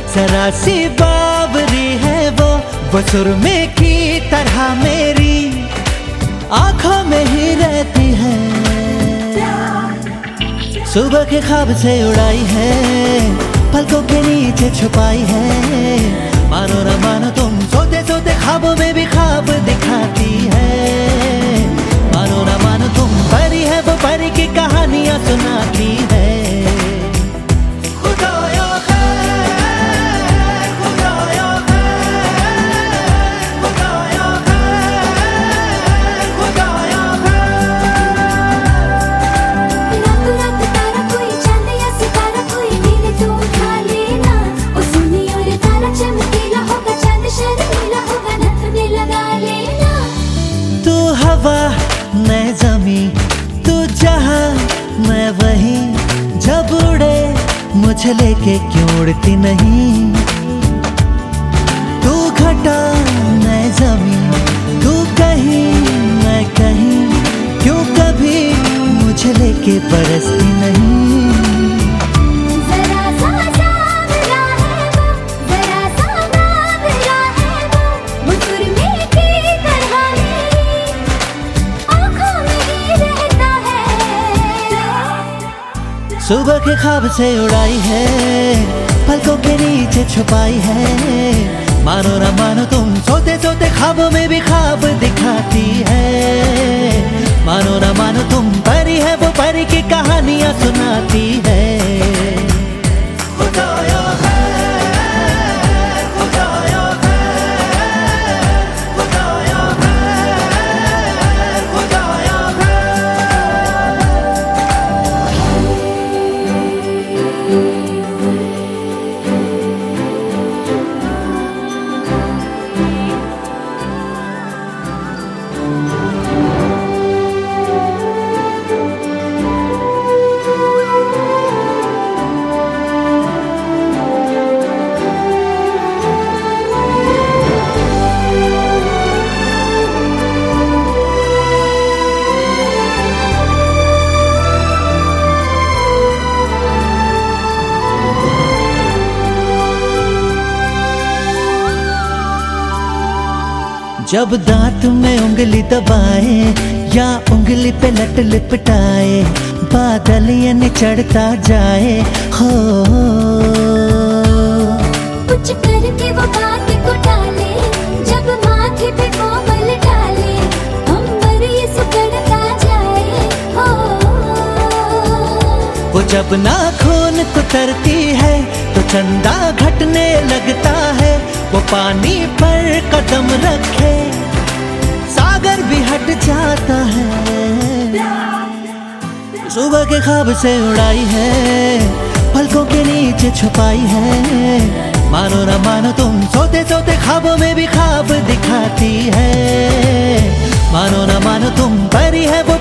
जरा सी बावरी है वो सुरमे की तरह मेरी आंखों में ही रहती है। सुबह के ख्वाब से उड़ाई है, पलकों के नीचे छुपाई है। मानो न मानो तुम सोते सोते ख्वाबों में भी ख्वाब दिखाती है। मानो न मानो तुम परी है, वो परी की कहानियां सुनाती है। मैं ज़मीं तू जहां मैं वहीं, जब उड़े मुझे लेके क्यों उड़ती नहीं। तू घटा मैं ज़मीं तू कहीं मैं कहीं, क्यों कभी मुझे लेके बरसती नहीं। सुबह के ख्वाब से उड़ाई है, पलकों के नीचे छुपाई है। मानो न मानो तुम सोते सोते ख्वाबों में भी ख्वाब दिखाती है। मानो न मानो तुम परी है, वो परी की कहानियां सुनाती है। जब दांत में उंगली दबाए या उंगली पे लट लिपटाए, बादल ये चढ़ता जाए हो। कुछ करके वो बात को टाले, जब माथे पे कोमल डाले, अंबर ये सुकड़ता जाए हो। वो जब नाखून कुतरती है तो चंदा घटने लगता है। वो पानी पर कदम रखे सागर भी हट जाता है। सुबह के ख्वाब से उड़ाई है, पलकों के नीचे छुपाई है। मानो न मानो तुम सोते सोते ख्वाबों में भी ख्वाब दिखाती है। मानो न मानो तुम परी है, वो